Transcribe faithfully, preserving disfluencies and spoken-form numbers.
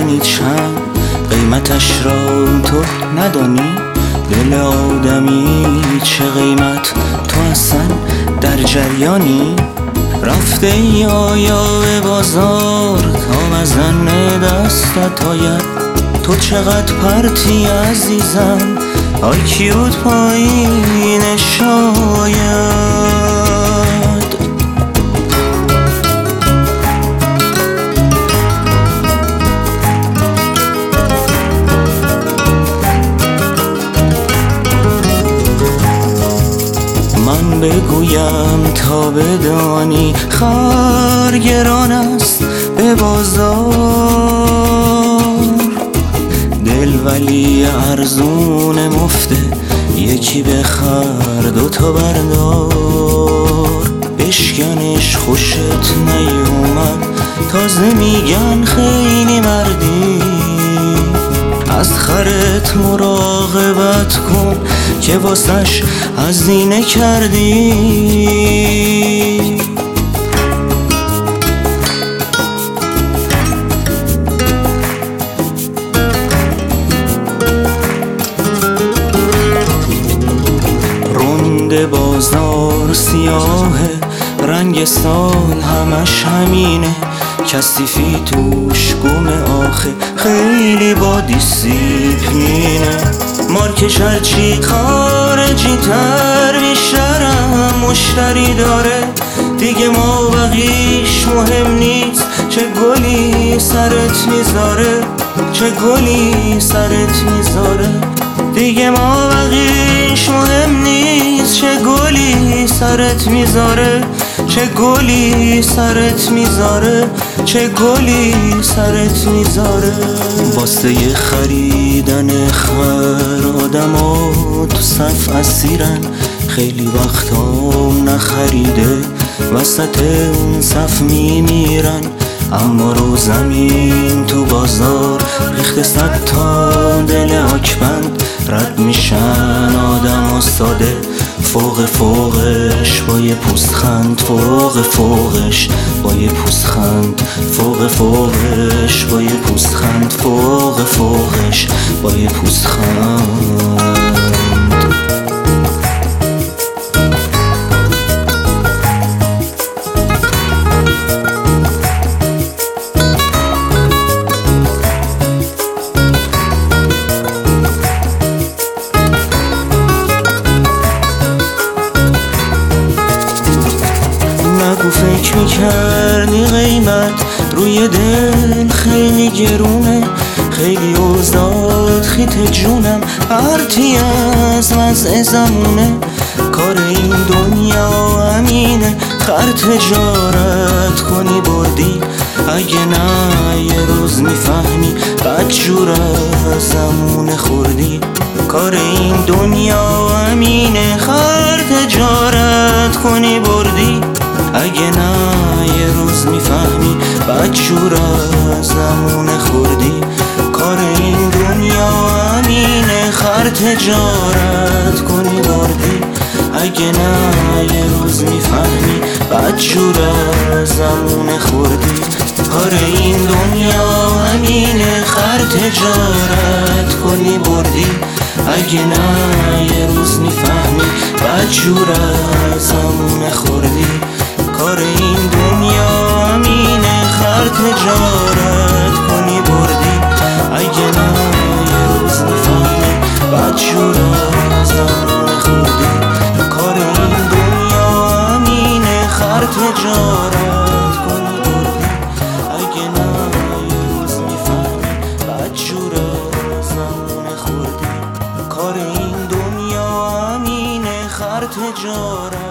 میدانی چند قیمتش را تو ندانی؟ دل آدمی چه قیمت، تو اصلا در جریانی؟ رفته ای آیا به بازار تا وزن دستت آید؟ تو چقدر پرتی عزیزم، آی کیوت پایین شاید. من بگویم تا بدانی خر گران است به بازار، دل ولی ارزون مفته، یکی بخر دوتا بردار. بشکنش خوشت نیومد تازه میگن خیلی مردی، از خرت مراقبت کن که واسش هزینه کردی. رونده بازار سیاهه، رنگ سال همش همینه، کثیفی توش گمه آخه، خیلی با دیسیپلینه. مارکش هرچی خارجی تر بیشترم مشتری داره، دیگه ما بقیش مهم نیست، چه گلی سرت میذاره، چه گلی سرت میذاره. دیگه ما بقیش مهم نیست، چه گلی سرت میذاره، چه گلی سرت میذاره، چه گلی سرت میذاره. واسه خریدن خر آدما تو صف اسیرن، خیلی وقتا نخریده وسط اون صف میمیرن. اما رو زمین تو بازار ریخته صد تا دل آکبند، رد میشن آدم ساده فوق فوقش با یه پوستخند، فوق فوقش با یه پوستخند، فوق فوقش با یه پوستخند، فوق فوقش با یه پوستخند. نگو فکر میکردی قیمت روی دل خیلی گرونه، خیلی اوضاعت خیت جونم، هرتی از وضع زمونه. کار این دنیا امینه، خر تجارت کنی بردی، اگه نه یه روز میفهمی بدجور از زمونه خوردی. کار این دنیا امینه، خر تجارت کنی بردی، اگه نه یه روز میفهمی بدجور از زمونه خوردی. کار این دنیا امینه، خر تجارت کنی بردی، اگه نه یه روز میفهمی بدجور از زمونه خوردی. کار این دنیا امینه، خر تجارت کنی بردی، اگه نه یه روز میفهمی بدجور از زمونه خوردی. کار این دنیا امینه، خر تجارت کنی بردی، اگه نه یه روز میفهمی بدجور از زمونه خوردی. کار این دنیا امینه، خر تجارت کنی بردی، اگه نه یه روز میفهمی بدجور از زمونه خوردی. کار این دنیا امینه، خر تجارت